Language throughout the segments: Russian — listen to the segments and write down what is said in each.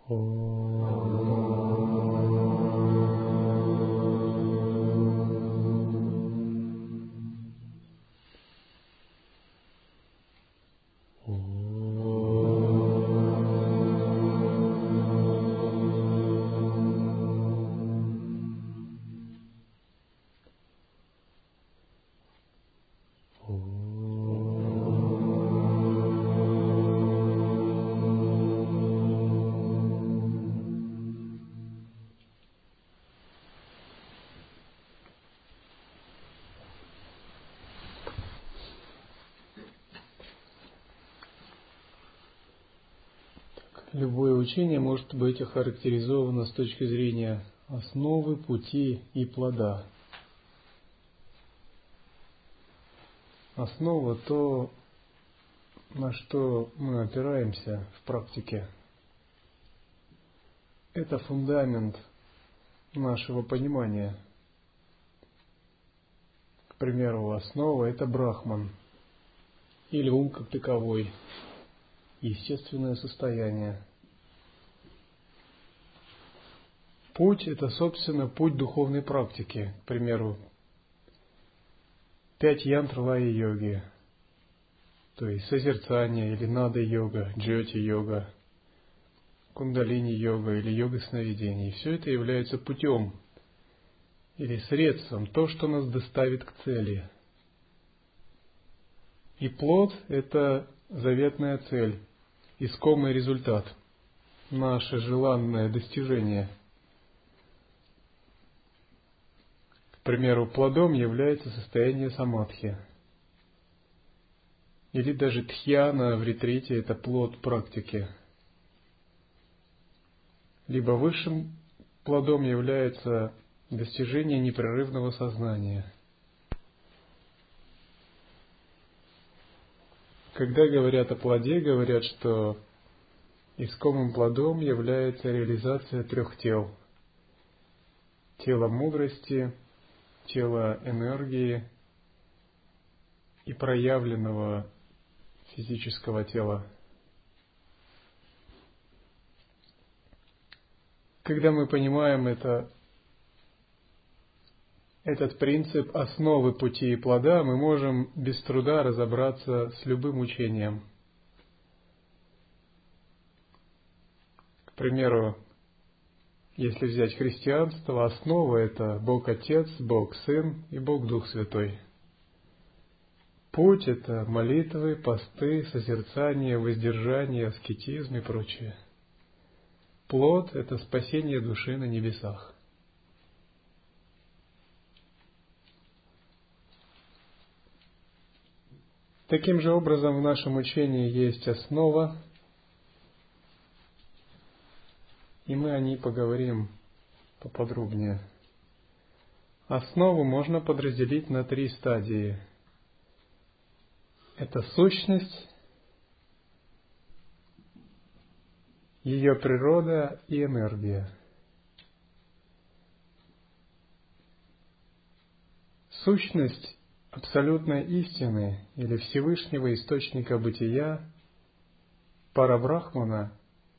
Любое учение может быть охарактеризовано с точки зрения основы, пути и плода. Основа – то, на что мы опираемся в практике. Это фундамент нашего понимания. К примеру, основа – это Брахман, или ум как таковой, естественное состояние. Путь – это, собственно, путь духовной практики. К примеру, 5 янтр лая-йоги, то есть созерцание или нада-йога, джьоти-йога, кундалини-йога или йога сновидений. Все это является путем или средством, то, что нас доставит к цели. И плод – это заветная цель, искомый результат, наше желанное достижение. К примеру, плодом является состояние самадхи. Или даже дхьяна в ретрите – это плод практики. Либо высшим плодом является достижение непрерывного сознания. Когда говорят о плоде, говорят, что искомым плодом является реализация 3 тел. Тело мудрости, тело энергии и проявленного физического тела. Когда мы понимаем этот принцип основы пути и плода, мы можем без труда разобраться с любым учением. К примеру, если взять христианство, основа – это Бог Отец, Бог Сын и Бог Дух Святой. Путь – это молитвы, посты, созерцание, воздержание, аскетизм и прочее. Плод – это спасение души на небесах. Таким же образом в нашем учении есть основа, и мы о ней поговорим поподробнее. Основу можно подразделить на 3 стадии. Это сущность, ее природа и энергия. Сущность абсолютной истины или Всевышнего источника бытия, Парабрахмана,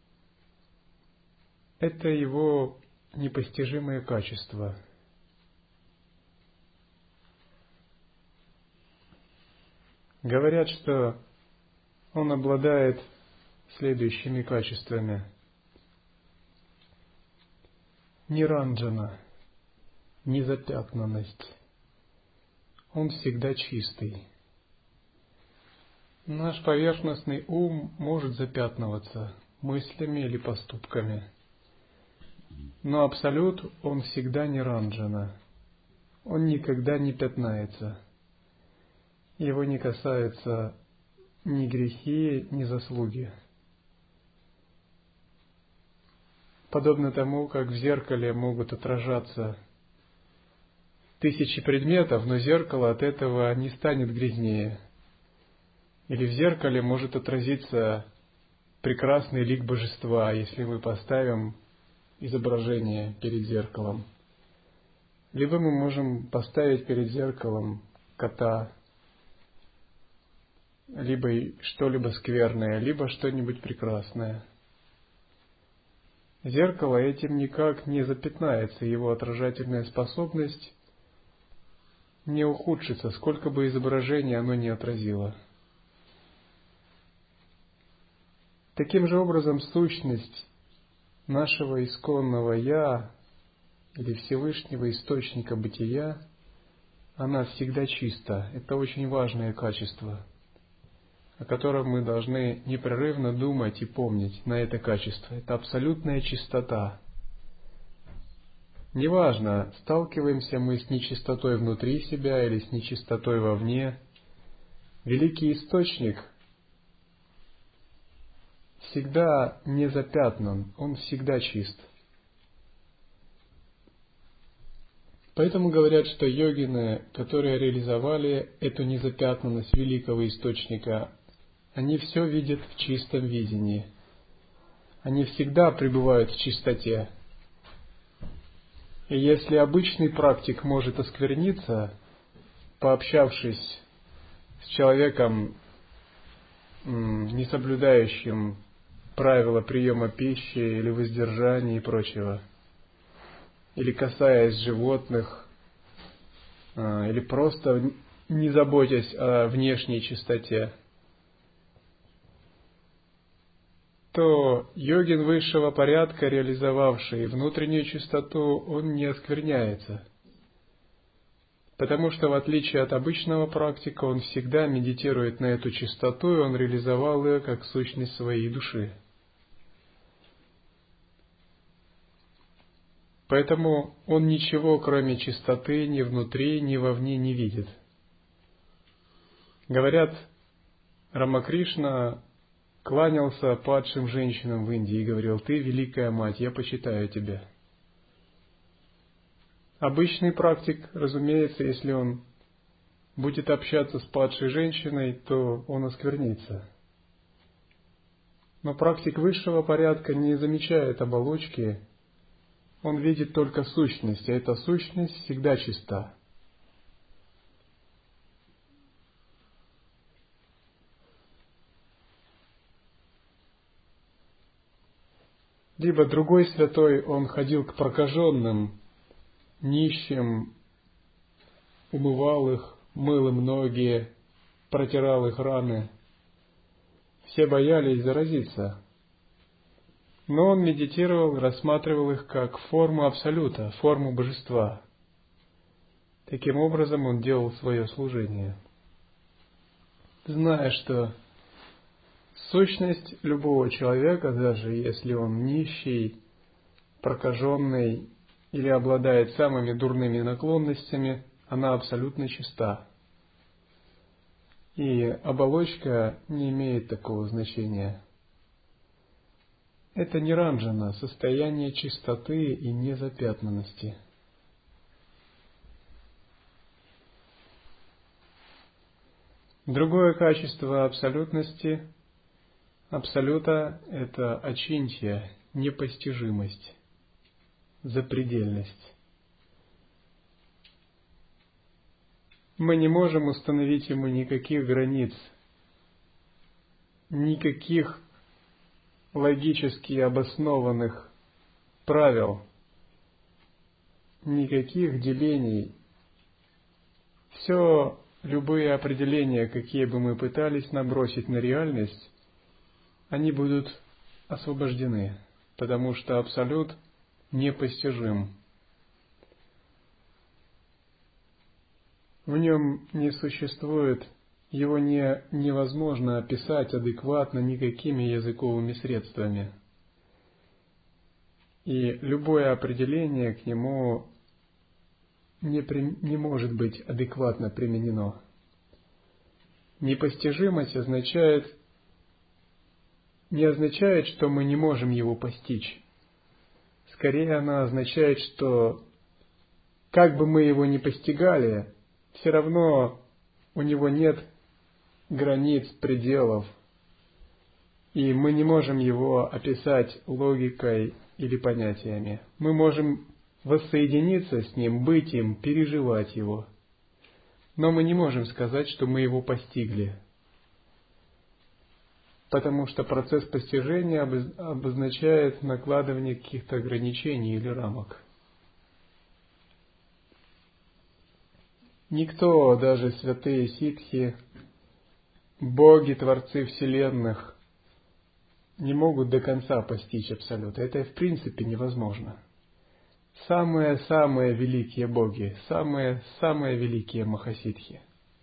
это его непостижимое качество. Говорят, что он обладает следующими качествами. Ниранджана, незапятнанность. Он всегда чистый. Наш поверхностный ум может запятнываться мыслями или поступками. Но Абсолют, он всегда ниранджана. Он никогда не пятнается. Его не касаются ни грехи, ни заслуги. Подобно тому, как в зеркале могут отражаться 1000 предметов, но зеркало от этого не станет грязнее. Или в зеркале может отразиться прекрасный лик божества, если мы поставим изображение перед зеркалом. Либо мы можем поставить перед зеркалом кота, либо что-либо скверное, либо что-нибудь прекрасное. зеркало этим никак не запятнается, его отражательная способность не ухудшится, сколько бы изображений оно ни отразило. Таким же образом, сущность нашего исконного «Я» или Всевышнего Источника Бытия, она всегда чиста. Это очень важное качество, о котором мы должны непрерывно думать и помнить на это качество. Это абсолютная чистота. Неважно, сталкиваемся мы с нечистотой внутри себя или с нечистотой вовне, Великий Источник всегда не запятнан, он всегда чист. Поэтому говорят, что йогины, которые реализовали эту незапятнанность Великого Источника, они все видят в чистом видении. Они всегда пребывают в чистоте. И если обычный практик может оскверниться, пообщавшись с человеком, не соблюдающим правила приема пищи или воздержания и прочего, или касаясь животных, или просто не заботясь о внешней чистоте, то йогин высшего порядка, реализовавший внутреннюю чистоту, он не оскверняется. Потому что, в отличие от обычного практика, он всегда медитирует на эту чистоту, и он реализовал ее как сущность своей души. Поэтому он ничего, кроме чистоты, ни внутри, ни вовне не видит. Говорят, Рамакришна кланялся падшим женщинам в Индии и говорил: «Ты великая мать, я почитаю тебя». Обычный практик, разумеется, если он будет общаться с падшей женщиной, то он осквернится. Но практик высшего порядка не замечает оболочки, он видит только сущность, а эта сущность всегда чиста. Либо другой святой, он ходил к прокаженным, нищим, умывал их, мыл им ноги, протирал их раны. Все боялись заразиться. Но он медитировал, рассматривал их как форму Абсолюта, форму Божества. Таким образом он делал свое служение, зная, что сущность любого человека, даже если он нищий, прокаженный или обладает самыми дурными наклонностями, она абсолютно чиста. И оболочка не имеет такого значения. Это ниранджана, состояние чистоты и незапятнанности. Другое качество абсолютности, абсолюта – это ачинтья, непостижимость, запредельность. Мы не можем установить ему никаких границ, никаких логически обоснованных правил, никаких делений. Все, любые определения, какие бы мы пытались набросить на реальность, они будут освобождены, потому что Абсолют непостижим. В нем не существует, его невозможно описать адекватно никакими языковыми средствами. И любое определение к нему не может быть адекватно применено. Непостижимость не означает, что мы не можем его постичь. Скорее, она означает, что как бы мы его ни постигали, все равно у него нет границ, пределов, и мы не можем его описать логикой или понятиями. Мы можем воссоединиться с ним, быть им, переживать его, но мы не можем сказать, что мы его постигли. потому что процесс постижения обозначает накладывание каких-то ограничений или рамок. Никто, даже святые ситхи, боги, творцы вселенных, не могут до конца постичь Абсолюта. Это в принципе невозможно. Самые-самые великие боги, самые великие махасидхи,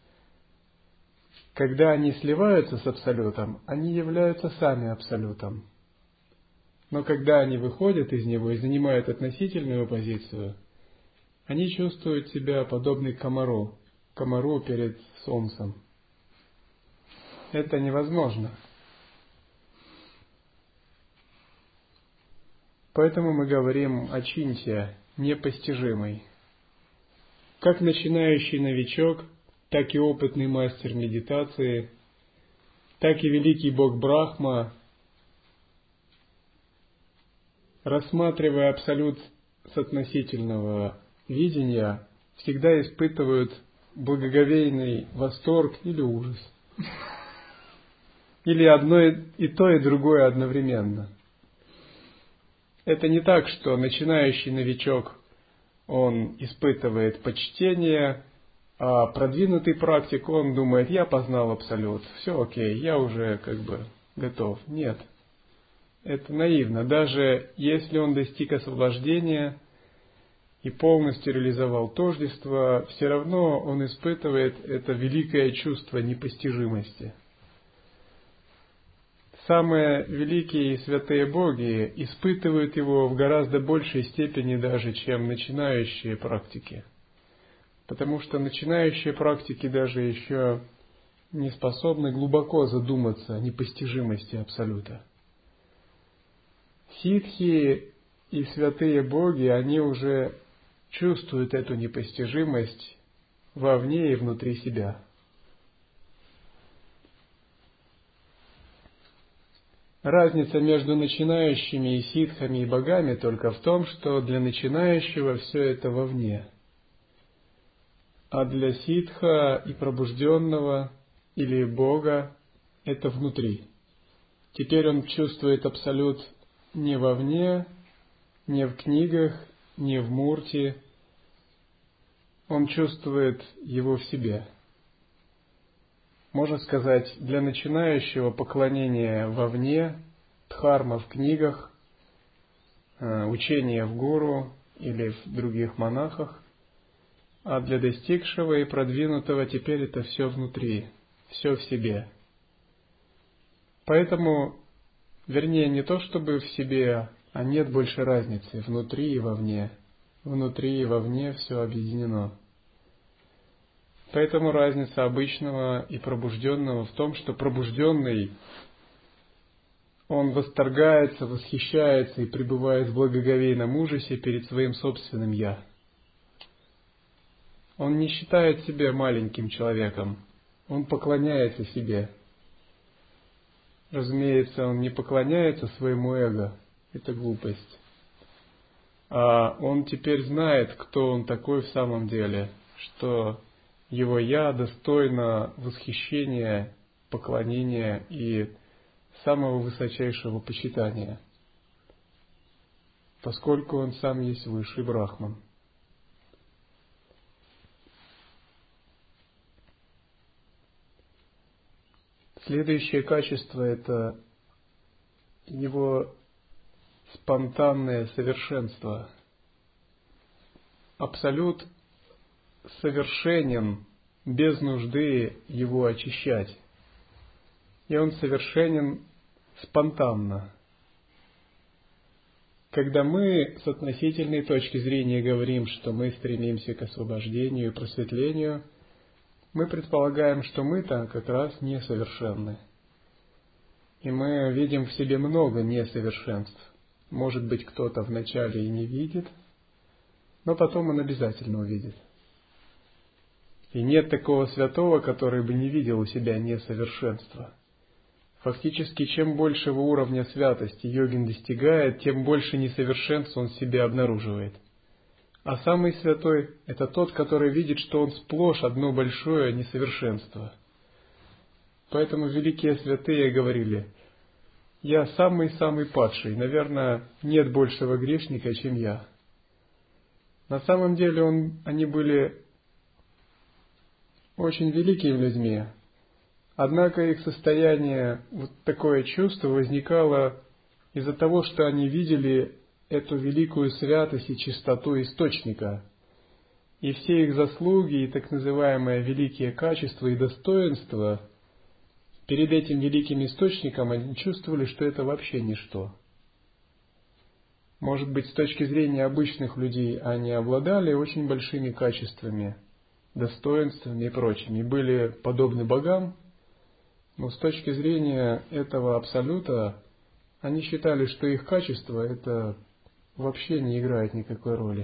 когда они сливаются с Абсолютом, они являются сами Абсолютом. Но когда они выходят из него и занимают относительную позицию, они чувствуют себя подобны комару перед солнцем. Это невозможно. Поэтому мы говорим о чинтья, непостижимый. Как начинающий новичок, так и опытный мастер медитации, так и великий бог Брахма, рассматривая Абсолют с относительного видения, всегда испытывают благоговейный восторг или ужас. Или одно и то, и другое одновременно. Это не так, что начинающий новичок, он испытывает почтение, а продвинутый практик, он думает, я познал Абсолют, все окей, я уже готов. Нет, это наивно. Даже если он достиг освобождения и полностью реализовал тождество, все равно он испытывает это великое чувство непостижимости. Самые великие и святые боги испытывают его в гораздо большей степени даже, чем начинающие практики. Потому что начинающие практики даже еще не способны глубоко задуматься о непостижимости Абсолюта. Ситхи и святые боги, они уже чувствуют эту непостижимость вовне и внутри себя. Разница между начинающими и ситхами и богами только в том, что для начинающего все это вовне, а для ситха и пробужденного или бога это внутри. Теперь он чувствует Абсолют не вовне, не в книгах, не в мурти, он чувствует его в себе. Можно сказать, для начинающего поклонение вовне, дхарма в книгах, учение в гуру или в других монахах, а для достигшего и продвинутого теперь это все внутри, все в себе. Поэтому, вернее, не то чтобы в себе, а нет больше разницы внутри и вовне. Внутри и вовне все объединено. Поэтому разница обычного и пробужденного в том, что пробужденный, он восторгается, восхищается и пребывает в благоговейном ужасе перед своим собственным «я». Он не считает себя маленьким человеком, он поклоняется себе. Разумеется, он не поклоняется своему эго, это глупость. А он теперь знает, кто он такой в самом деле, что его «я» достойно восхищения, поклонения и самого высочайшего почитания, поскольку он сам есть высший Брахман. Следующее качество – это его спонтанное совершенство. Абсолют совершенен без нужды его очищать. И он совершенен спонтанно. Когда мы с относительной точки зрения говорим, что мы стремимся к освобождению и просветлению, мы предполагаем, что мы-то как раз несовершенны. И мы видим в себе много несовершенств. Может быть, кто-то вначале и не видит, но потом он обязательно увидит. И нет такого святого, который бы не видел у себя несовершенства. Фактически, чем большего уровня святости йогин достигает, тем больше несовершенств он в себе обнаруживает. А самый святой – это тот, который видит, что он сплошь одно большое несовершенство. Поэтому великие святые говорили: я самый-самый падший, наверное, нет большего грешника, чем я. На самом деле они были очень великими людьми, однако их состояние, вот такое чувство возникало из-за того, что они видели эту великую святость и чистоту источника. И все их заслуги и так называемые великие качества и достоинства перед этим великим источником они чувствовали, что это вообще ничто. Может быть, с точки зрения обычных людей они обладали очень большими качествами, достоинствами и прочими, и были подобны богам, но с точки зрения этого абсолюта они считали, что их качество это вообще не играет никакой роли.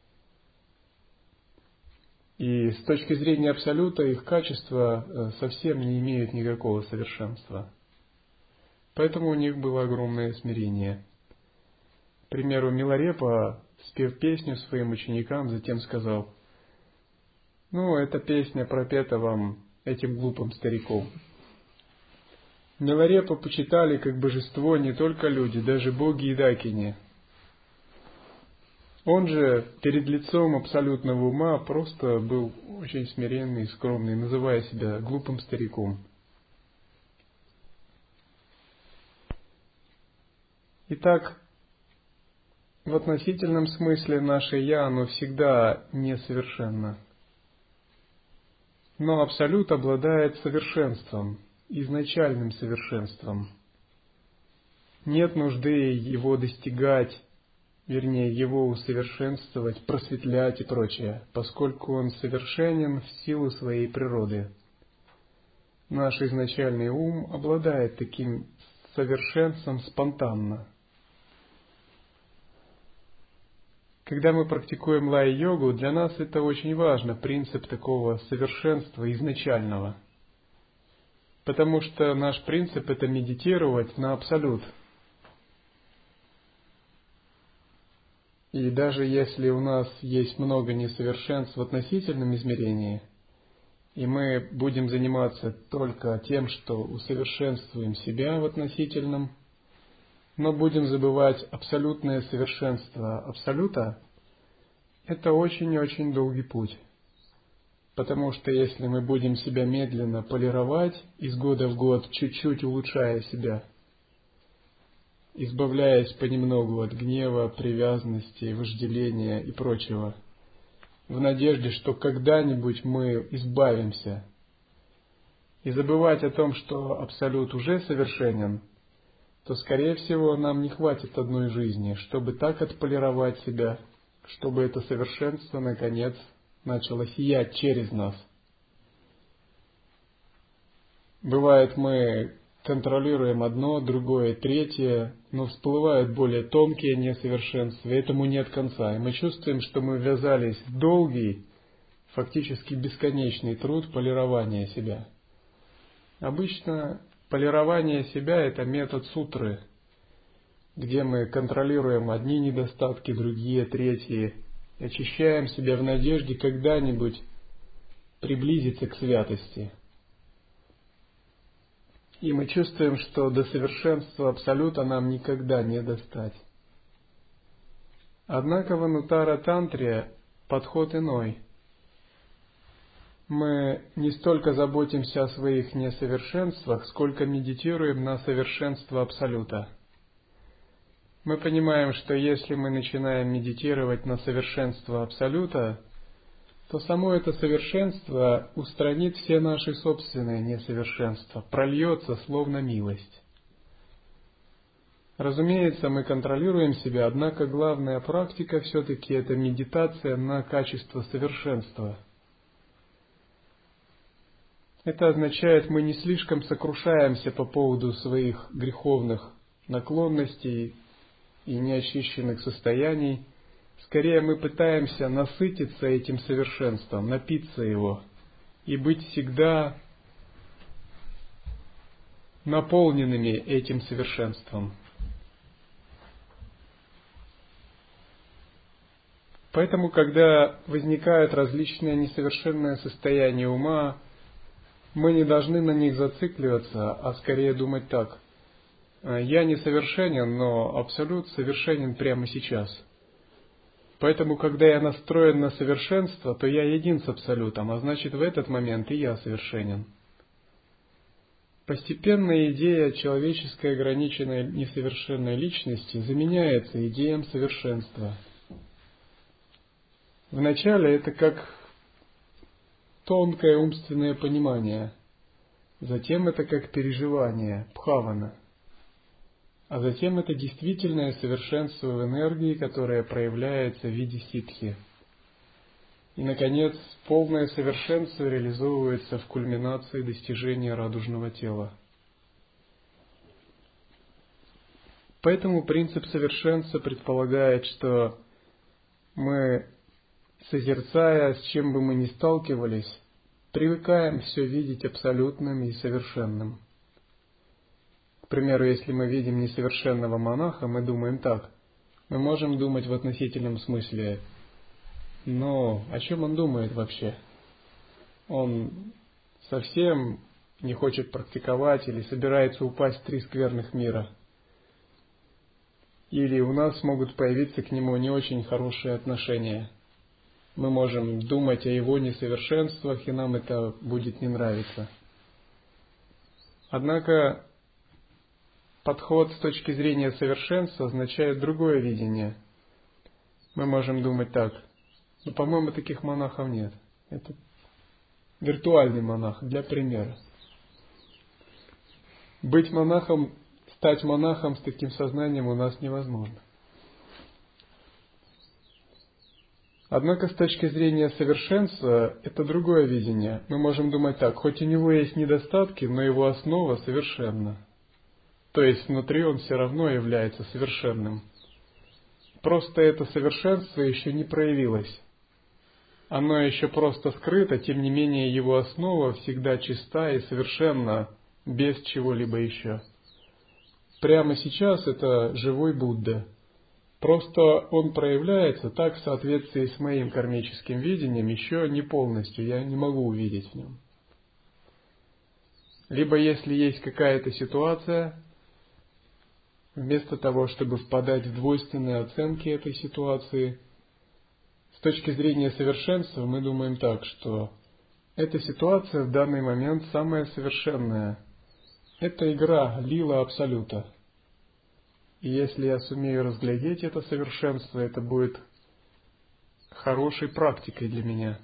И с точки зрения абсолюта их качества совсем не имеют никакого совершенства. Поэтому у них было огромное смирение. К примеру, Миларепа, спев песню своим ученикам, затем сказал: эта песня пропета вам этим глупым стариком. Миларепу почитали как божество не только люди, даже боги и дакини. Он же перед лицом абсолютного ума просто был очень смиренный и скромный, называя себя глупым стариком. Итак, в относительном смысле наше «я», оно всегда несовершенно. Но Абсолют обладает совершенством, изначальным совершенством. Нет нужды его достигать, вернее, его усовершенствовать, просветлять и прочее, поскольку он совершенен в силу своей природы. Наш изначальный ум обладает таким совершенством спонтанно. Когда мы практикуем лай-йогу, для нас это очень важно, принцип такого совершенства изначального. Потому что наш принцип – это медитировать на Абсолют. И даже если у нас есть много несовершенств в относительном измерении, и мы будем заниматься только тем, что усовершенствуем себя в относительном, но будем забывать абсолютное совершенство Абсолюта, это очень-очень долгий путь. Потому что если мы будем себя медленно полировать, из года в год чуть-чуть улучшая себя, избавляясь понемногу от гнева, привязанности, вожделения и прочего, в надежде, что когда-нибудь мы избавимся, и забывать о том, что Абсолют уже совершенен, то, скорее всего, нам не хватит одной жизни, чтобы так отполировать себя, чтобы это совершенство, наконец, начало сиять через нас. Бывает, мы контролируем одно, другое, третье, но всплывают более тонкие несовершенства, и этому нет конца. И мы чувствуем, что мы ввязались в долгий, фактически бесконечный труд полирования себя. Обычно полирование себя – это метод сутры, где мы контролируем одни недостатки, другие, третьи, и очищаем себя в надежде когда-нибудь приблизиться к святости. И мы чувствуем, что до совершенства Абсолюта нам никогда не достать. Однако в Анутара-тантре подход иной. Мы не столько заботимся о своих несовершенствах, сколько медитируем на совершенство Абсолюта. Мы понимаем, что если мы начинаем медитировать на совершенство Абсолюта, то само это совершенство устранит все наши собственные несовершенства, прольется словно милость. Разумеется, мы контролируем себя, однако главная практика все-таки это медитация на качество совершенства. Это означает, мы не слишком сокрушаемся по поводу своих греховных наклонностей и неочищенных состояний. Скорее мы пытаемся насытиться этим совершенством, напиться его и быть всегда наполненными этим совершенством. Поэтому, когда возникают различные несовершенные состояния ума, мы не должны на них зацикливаться, а скорее думать так: Я несовершенен, но Абсолют совершенен прямо сейчас. Поэтому, когда я настроен на совершенство, то я един с Абсолютом, а значит, в этот момент и я совершенен. Постепенно идея человеческой ограниченной несовершенной личности заменяется идеям совершенства. Вначале это как тонкое умственное понимание, затем это как переживание, бхавана, а затем это действительное совершенство в энергии, которое проявляется в виде ситхи. И, наконец, полное совершенство реализовывается в кульминации достижения радужного тела. Поэтому принцип совершенства предполагает, что мы, созерцая, с чем бы мы ни сталкивались, привыкаем все видеть абсолютным и совершенным. К примеру, если мы видим несовершенного монаха, мы думаем так. Мы можем думать в относительном смысле: но о чем он думает вообще? Он совсем не хочет практиковать или собирается упасть в 3 скверных мира. Или у нас могут появиться к нему не очень хорошие отношения. Мы можем думать о его несовершенствах, и нам это будет не нравиться. Однако подход с точки зрения совершенства означает другое видение. Мы можем думать так: но, по-моему, таких монахов нет. Это виртуальный монах, для примера. Быть монахом, стать монахом с таким сознанием у нас невозможно. Однако с точки зрения совершенства это другое видение. Мы можем думать так: хоть у него есть недостатки, но его основа совершенна. То есть внутри он все равно является совершенным. Просто это совершенство еще не проявилось. Оно еще просто скрыто, тем не менее его основа всегда чиста и совершенна, без чего-либо еще. Прямо сейчас это живой Будда. Просто он проявляется так в соответствии с моим кармическим видением еще не полностью, я не могу увидеть в нем. Либо если есть какая-то ситуация, вместо того, чтобы впадать в двойственные оценки этой ситуации, с точки зрения совершенства мы думаем так, что эта ситуация в данный момент самая совершенная. Это игра, лила Абсолюта. И если я сумею разглядеть это совершенство, это будет хорошей практикой для меня.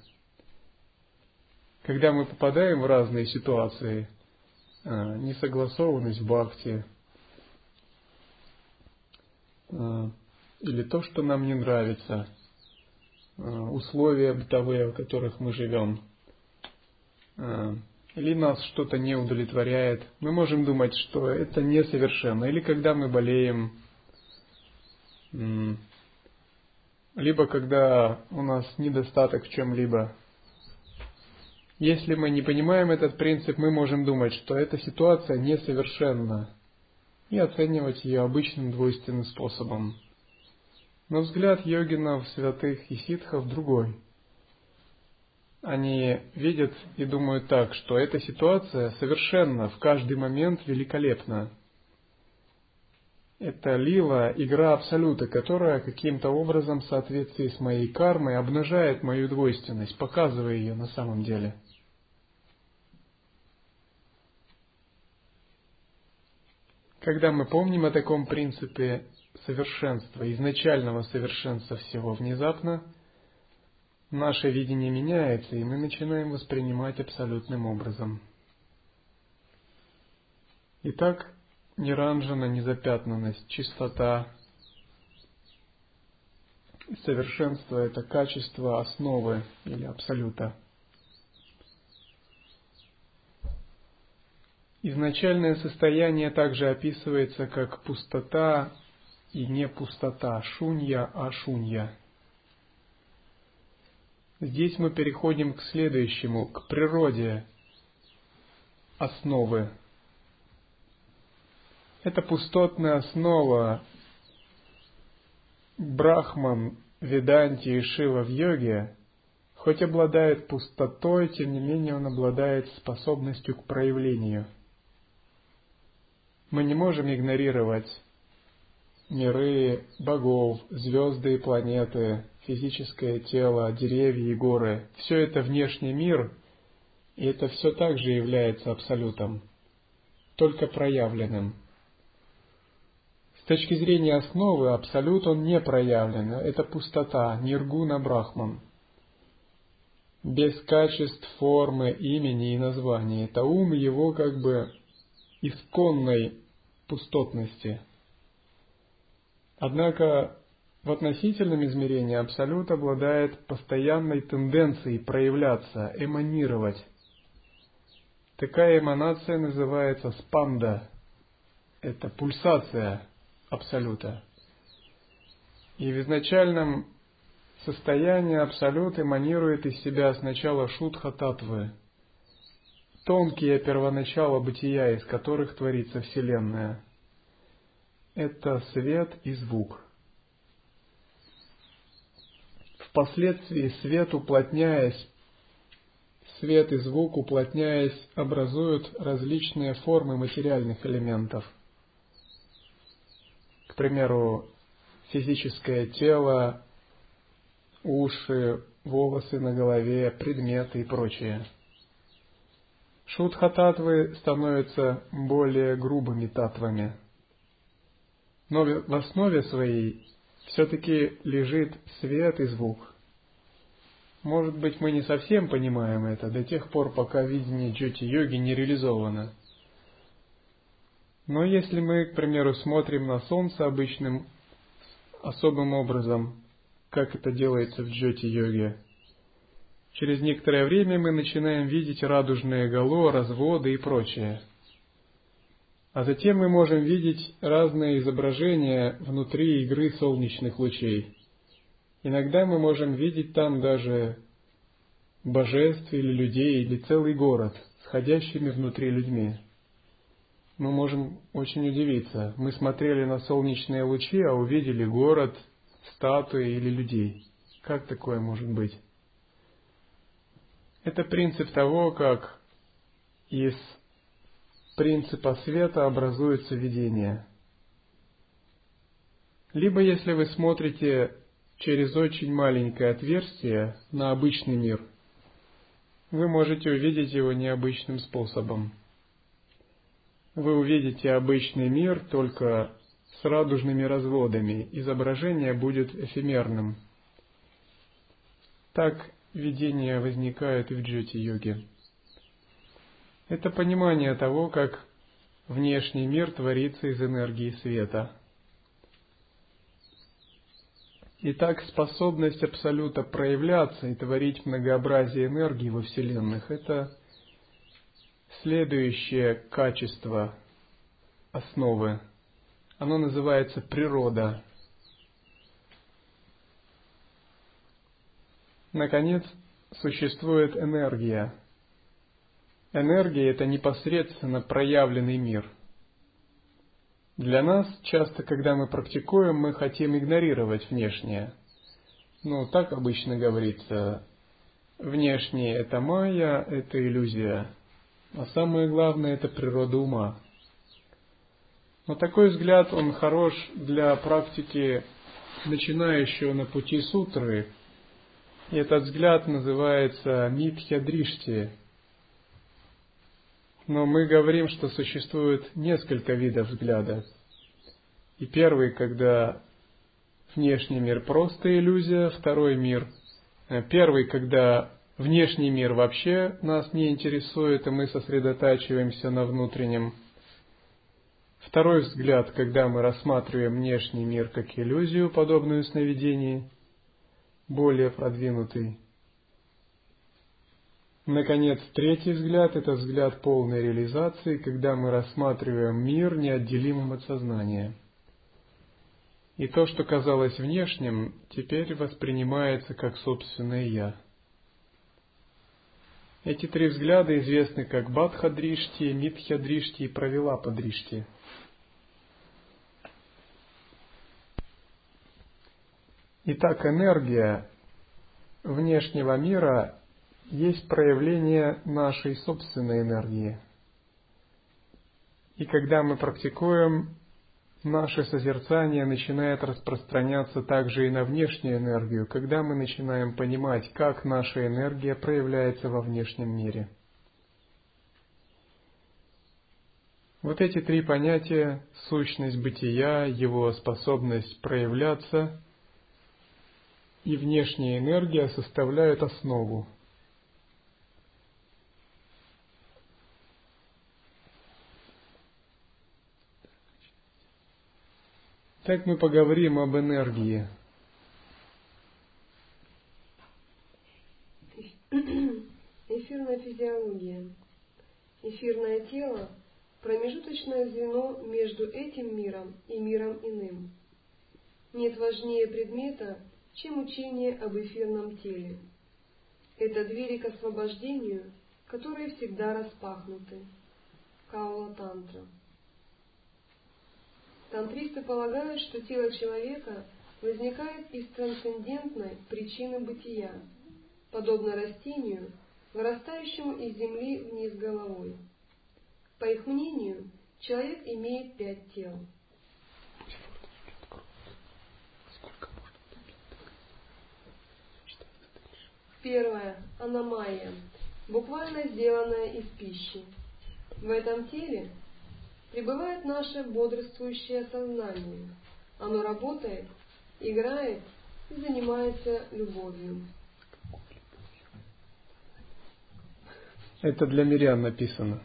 Когда мы попадаем в разные ситуации, несогласованность в бхакти, или то, что нам не нравится, условия бытовые, в которых мы живем, или нас что-то не удовлетворяет, мы можем думать, что это несовершенно. Или когда мы болеем, либо когда у нас недостаток в чем-либо. Если мы не понимаем этот принцип, мы можем думать, что эта ситуация несовершенна, и оценивать ее обычным двойственным способом. Но взгляд йогинов, святых и ситхов другой. Они видят и думают так, что эта ситуация совершенно в каждый момент великолепна. Это лила, игра Абсолюта, которая каким-то образом в соответствии с моей кармой обнажает мою двойственность, показывая ее на самом деле. Когда мы помним о таком принципе совершенства, изначального совершенства всего, внезапно наше видение меняется, и мы начинаем воспринимать абсолютным образом. Итак, ниранджана, незапятнанность, чистота, совершенство – это качество основы или абсолюта. Изначальное состояние также описывается как пустота и не пустота, шунья, а шунья. Здесь мы переходим к следующему, к природе основы. Это пустотная основа. Брахман, Веданти и Шива в йоге, хоть обладает пустотой, тем не менее он обладает способностью к проявлению. Мы не можем игнорировать миры богов, звезды и планеты, физическое тело, деревья и горы. Все это внешний мир, и это все также является абсолютом, только проявленным. С точки зрения основы, абсолют он не проявлен, это пустота, ниргуна брахман. Без качеств, формы, имени и названия. Это ум его как бы исконной пустотности. Однако в относительном измерении абсолют обладает постоянной тенденцией проявляться, эманировать. Такая эманация называется спанда. Это пульсация абсолюта. И в изначальном состоянии абсолют эманирует из себя сначала шудха-татвы, тонкие первоначала бытия, из которых творится Вселенная. Это свет и звук. Впоследствии свет и звук, уплотняясь, образуют различные формы материальных элементов. К примеру, физическое тело, уши, волосы на голове, предметы и прочее. Шудха-татвы становятся более грубыми татвами. Но в основе своей все-таки лежит свет и звук. Может быть, мы не совсем понимаем это до тех пор, пока видение джьоти-йоги не реализовано. Но если мы, к примеру, смотрим на Солнце особым образом, как это делается в джьоти-йоге, через некоторое время мы начинаем видеть радужное гало, разводы и прочее. А затем мы можем видеть разные изображения внутри игры солнечных лучей. Иногда мы можем видеть там даже божеств или людей, или целый город, сходящими внутри людьми. Мы можем очень удивиться. Мы смотрели на солнечные лучи, а увидели город, статуи или людей. Как такое может быть? Это принцип того, как из принципа света образуется видение. Либо если вы смотрите через очень маленькое отверстие на обычный мир, вы можете увидеть его необычным способом. Вы увидите обычный мир только с радужными разводами, изображение будет эфемерным. Так видения возникают и в джьоти-йоге. Это понимание того, как внешний мир творится из энергии света. Итак, способность абсолюта проявляться и творить многообразие энергии во Вселенных – это следующее качество основы. Оно называется природа. Наконец, существует энергия. Энергия – это непосредственно проявленный мир. Для нас, часто, когда мы практикуем, мы хотим игнорировать внешнее. Так обычно говорится, внешнее – это майя, это иллюзия. А самое главное – это природа ума. Но такой взгляд, он хорош для практики начинающего на пути сутры. И этот взгляд называется митхья-дришти. Но мы говорим, что существует несколько видов взгляда. И первый, когда внешний мир просто иллюзия, первый, когда внешний мир вообще нас не интересует, и мы сосредотачиваемся на внутреннем. Второй взгляд, когда мы рассматриваем внешний мир как иллюзию, подобную сновидению, более продвинутый. Наконец, третий взгляд – это взгляд полной реализации, когда мы рассматриваем мир неотделимым от сознания. И то, что казалось внешним, теперь воспринимается как собственное «я». Эти три взгляда известны как Бадха-дришти, Митхья-дришти и Правилапа-дришти. Итак, энергия внешнего мира есть проявление нашей собственной энергии. И когда мы практикуем, наше созерцание начинает распространяться также и на внешнюю энергию, когда мы начинаем понимать, как наша энергия проявляется во внешнем мире. Вот эти три понятия – сущность бытия, его способность проявляться и внешняя энергия – составляют основу. Так мы поговорим об энергии. Эфирная физиология. Эфирное тело – промежуточное звено между этим миром и миром иным. Нет важнее предмета, чем учение об эфирном теле. Это двери к освобождению, которые всегда распахнуты. Каула-тантра. Тантристы полагают, что тело человека возникает из трансцендентной причины бытия, подобно растению, вырастающему из земли вниз головой. По их мнению, человек имеет 5 тел. Первое – аномайя, буквально сделанная из пищи. В этом теле пребывает наше бодрствующее сознание. Оно работает, играет и занимается любовью. Это для мирян написано.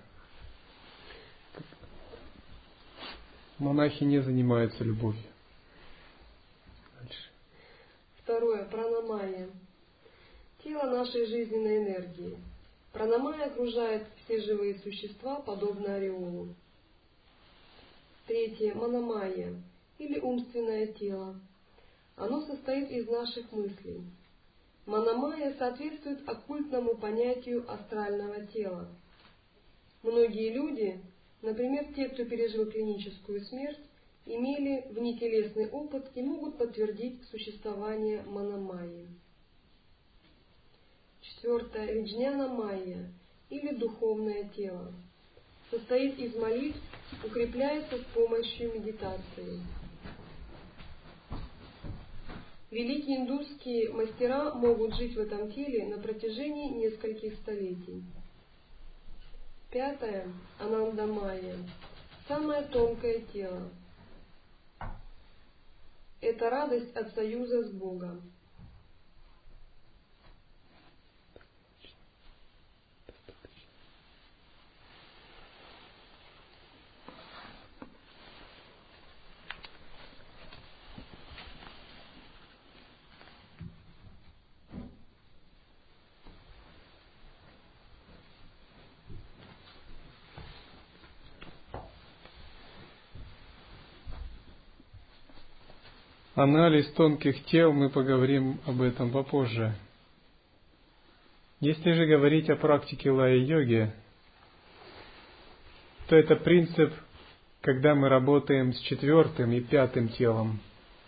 Монахи не занимаются любовью. Дальше. Второе – пранамайя. Тело нашей жизненной энергии. Пранамайя окружает все живые существа, подобно ореолу. Третье – манамайя, или умственное тело. Оно состоит из наших мыслей. Манамайя соответствует оккультному понятию астрального тела. Многие люди, например, те, кто пережил клиническую смерть, имели внетелесный опыт и могут подтвердить существование манамайи. Четвертое – виджняна-майя, или духовное тело. Состоит из молитв, укрепляется с помощью медитации. Великие индусские мастера могут жить в этом теле на протяжении нескольких столетий. Пятое – ананда-майя, самое тонкое тело. Это радость от союза с Богом. Анализ тонких тел, мы поговорим об этом попозже. Если же говорить о практике лая-йоги, то это принцип, когда мы работаем с 4-м и 5-м телом.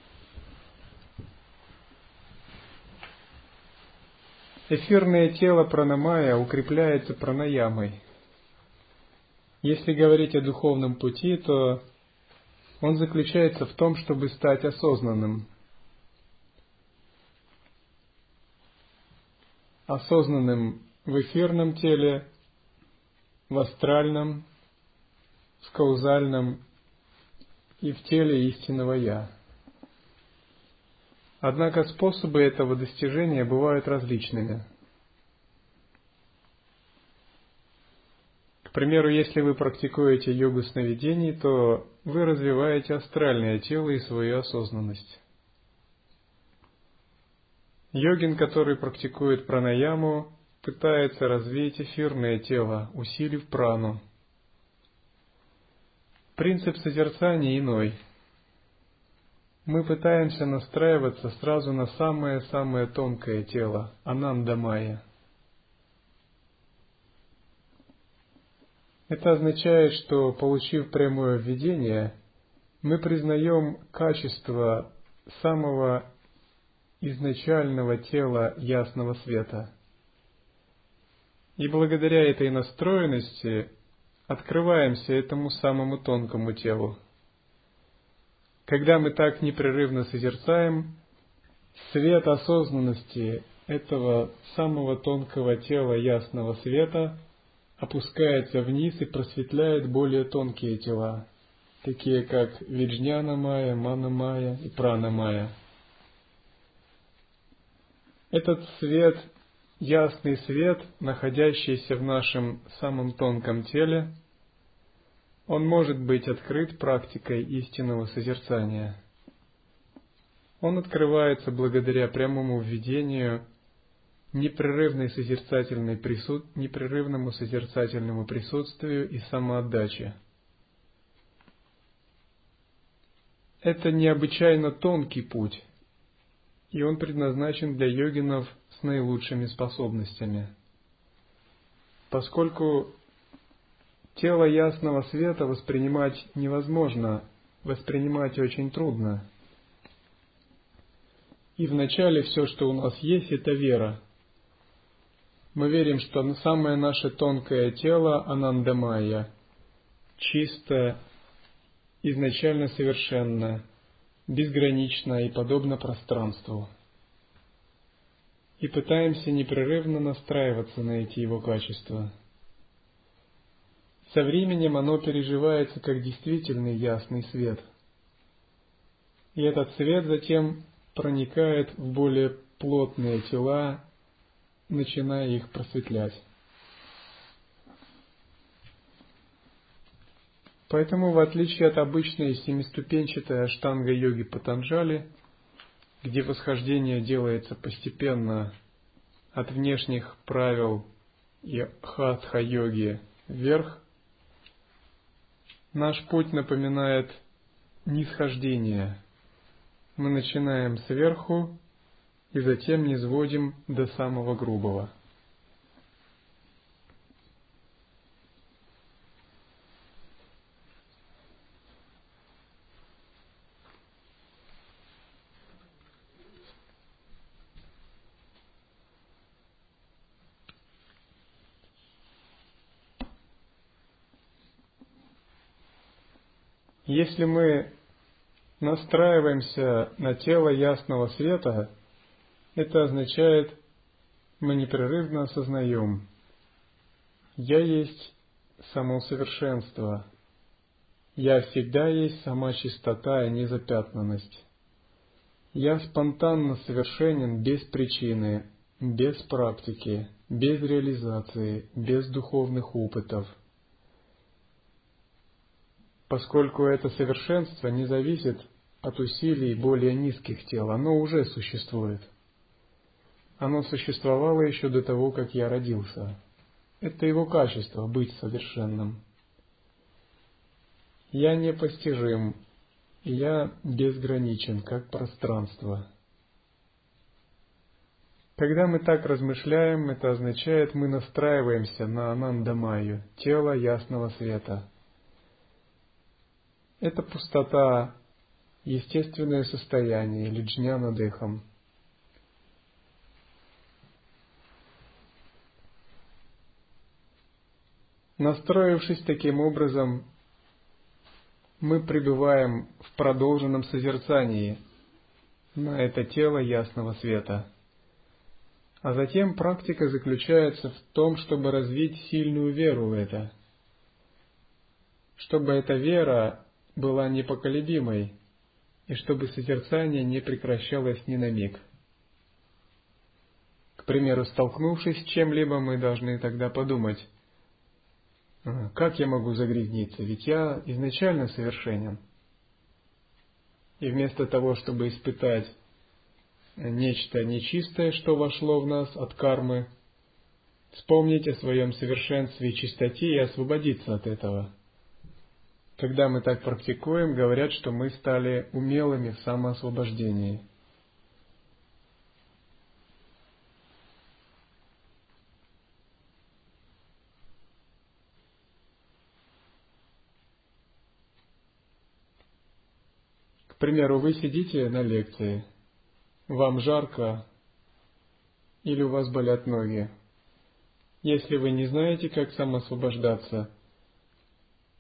Эфирное тело пранамайя укрепляется пранаямой. Если говорить о духовном пути, то он заключается в том, чтобы стать осознанным. Осознанным в эфирном теле, в астральном, в каузальном и в теле истинного Я. Однако способы этого достижения бывают различными. К примеру, если вы практикуете йогу сновидений, то вы развиваете астральное тело и свою осознанность. Йогин, который практикует пранаяму, пытается развить эфирное тело, усилив прану. Принцип созерцания иной. Мы пытаемся настраиваться сразу на самое-самое тонкое тело, ананда-майя. Это означает, что, получив прямое введение, мы признаем качество самого изначального тела ясного света. И благодаря этой настроенности открываемся этому самому тонкому телу. Когда мы так непрерывно созерцаем, свет осознанности этого самого тонкого тела ясного света опускается вниз и просветляет более тонкие тела, такие как Виджняна-майя, Мана-майя и Прана-майя. Этот свет, ясный свет, находящийся в нашем самом тонком теле, он может быть открыт практикой истинного созерцания. Он открывается благодаря прямому введению непрерывному созерцательному присутствию и самоотдаче. Это необычайно тонкий путь, и он предназначен для йогинов с наилучшими способностями. Поскольку тело ясного света воспринимать невозможно, воспринимать очень трудно. И вначале все, что у нас есть, это вера. Мы верим, что самое наше тонкое тело Анандамайя, чисто, изначально совершенно, безгранично и подобно пространству. И пытаемся непрерывно настраиваться на эти его качества. Со временем оно переживается как действительный ясный свет. И этот свет затем проникает в более плотные тела, начиная их просветлять. Поэтому, в отличие от обычной семиступенчатой аштанга-йоги Патанджали, где восхождение делается постепенно от внешних правил и хатха-йоги вверх, наш путь напоминает нисхождение. Мы начинаем сверху и затем низводим до самого грубого. Если мы настраиваемся на тело ясного света, это означает, мы непрерывно осознаем: «Я есть само совершенство, я всегда есть сама чистота и незапятнанность. Я спонтанно совершенен без причины, без практики, без реализации, без духовных опытов». Поскольку это совершенство не зависит от усилий более низких тел, оно уже существует. Оно существовало еще до того, как я родился. Это его качество — быть совершенным. Я непостижим, и я безграничен, как пространство. Когда мы так размышляем, это означает, мы настраиваемся на Анандамайю, тело ясного света. Это пустота, естественное состояние или джняна-дехам. Настроившись таким образом, мы пребываем в продолженном созерцании на это тело ясного света. А затем практика заключается в том, чтобы развить сильную веру в это, чтобы эта вера была непоколебимой, и чтобы созерцание не прекращалось ни на миг. К примеру, столкнувшись с чем-либо, мы должны тогда подумать: как я могу загрязниться, ведь я изначально совершенен. И вместо того, чтобы испытать нечто нечистое, что вошло в нас от кармы, вспомнить о своем совершенстве и чистоте и освободиться от этого. Когда мы так практикуем, говорят, что мы стали умелыми в самоосвобождении. К примеру, вы сидите на лекции, вам жарко или у вас болят ноги. Если вы не знаете, как самоосвобождаться,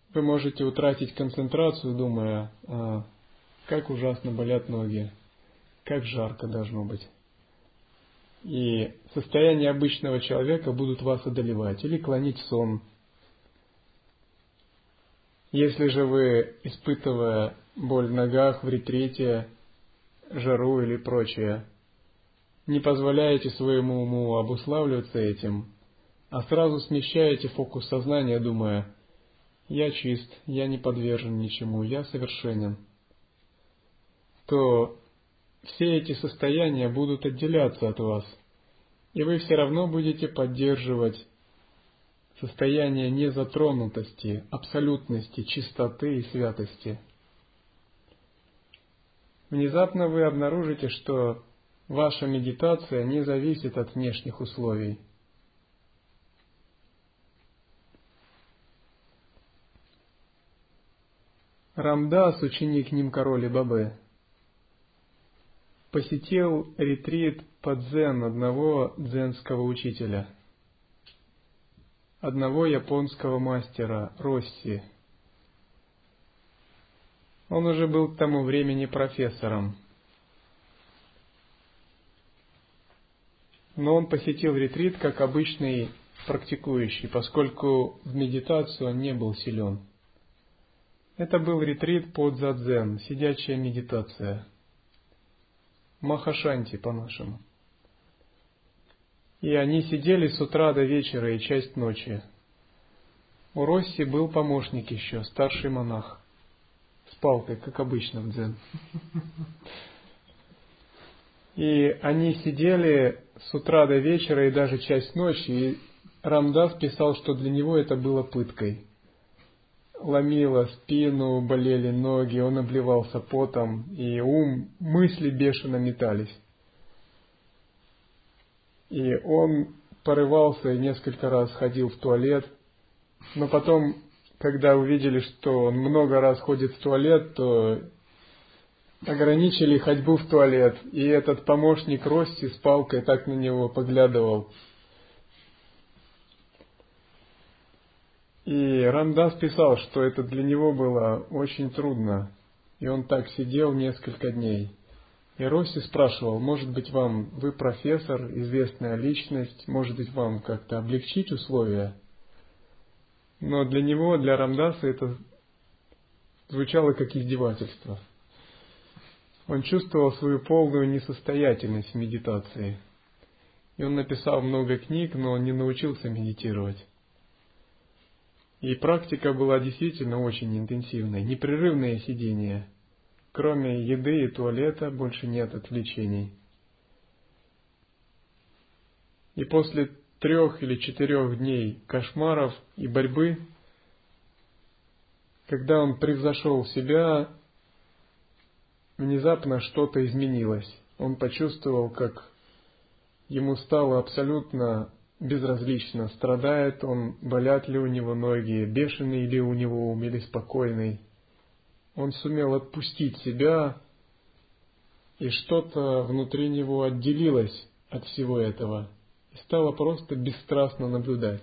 вы можете утратить концентрацию, думая, как ужасно болят ноги, как жарко должно быть. И состояния обычного человека будут вас одолевать или клонить в сон. Если же вы, испытывая боль в ногах в ретрите, жару или прочее, не позволяете своему уму обуславливаться этим, а сразу смещаете фокус сознания, думая, «Я чист, я не подвержен ничему, я совершенен», то все эти состояния будут отделяться от вас, и вы все равно будете поддерживать состояние незатронутости, абсолютности, чистоты и святости. Внезапно вы обнаружите, что ваша медитация не зависит от внешних условий. Рамдас, ученик Нимкароли Бабы, посетил ретрит по дзен одного дзенского учителя, одного японского мастера Росси. Он уже был к тому времени профессором. Но он посетил ретрит как обычный практикующий, поскольку в медитацию он не был силен. Это был ретрит по дзадзен, сидячая медитация. Махашанти по-нашему. И они сидели с утра до вечера и часть ночи. У Росси был помощник еще, старший монах, с палкой, как обычно в дзен. И они сидели с утра до вечера и даже часть ночи, и Рамдас писал, что для него это было пыткой. Ломило спину, болели ноги, он обливался потом, и мысли бешено метались. И он порывался и несколько раз ходил в туалет, но потом, когда увидели, что он много раз ходит в туалет, то ограничили ходьбу в туалет, и этот помощник Росси с палкой так на него поглядывал. И Рамдас писал, что это для него было очень трудно, и он так сидел несколько дней. И Росси спрашивал, может быть, вы профессор, известная личность, может быть, вам как-то облегчить условия? Но для него, для Рамдаса, это звучало как издевательство. Он чувствовал свою полную несостоятельность в медитации. И он написал много книг, но он не научился медитировать. И практика была действительно очень интенсивной. Непрерывное сидение. Кроме еды и туалета больше нет отвлечений. И после 3 или 4 дней кошмаров и борьбы, когда он превзошел себя, внезапно что-то изменилось. Он почувствовал, как ему стало абсолютно безразлично, страдает он, болят ли у него ноги, бешеный ли у него ум или спокойный. Он сумел отпустить себя, и что-то внутри него отделилось от всего этого и стало просто бесстрастно наблюдать.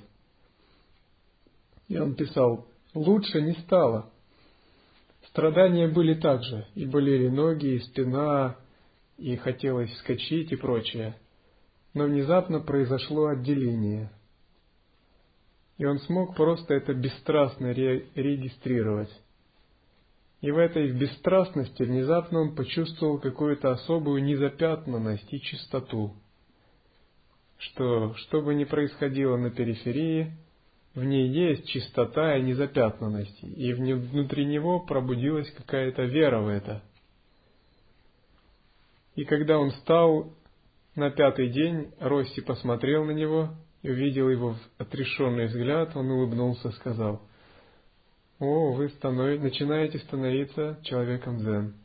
И он писал, лучше не стало. Страдания были так же, и болели ноги, и спина, и хотелось вскочить и прочее. Но внезапно произошло отделение. И он смог просто это бесстрастно регистрировать. И в этой бесстрастности внезапно он почувствовал какую-то особую незапятнанность и чистоту. Что бы ни происходило на периферии, в ней есть чистота и незапятнанность. И внутри него пробудилась какая-то вера в это. И когда он встал на 5-й день, Росси посмотрел на него и увидел его отрешенный взгляд, он улыбнулся, сказал, «О, вы начинаете становиться человеком дзен».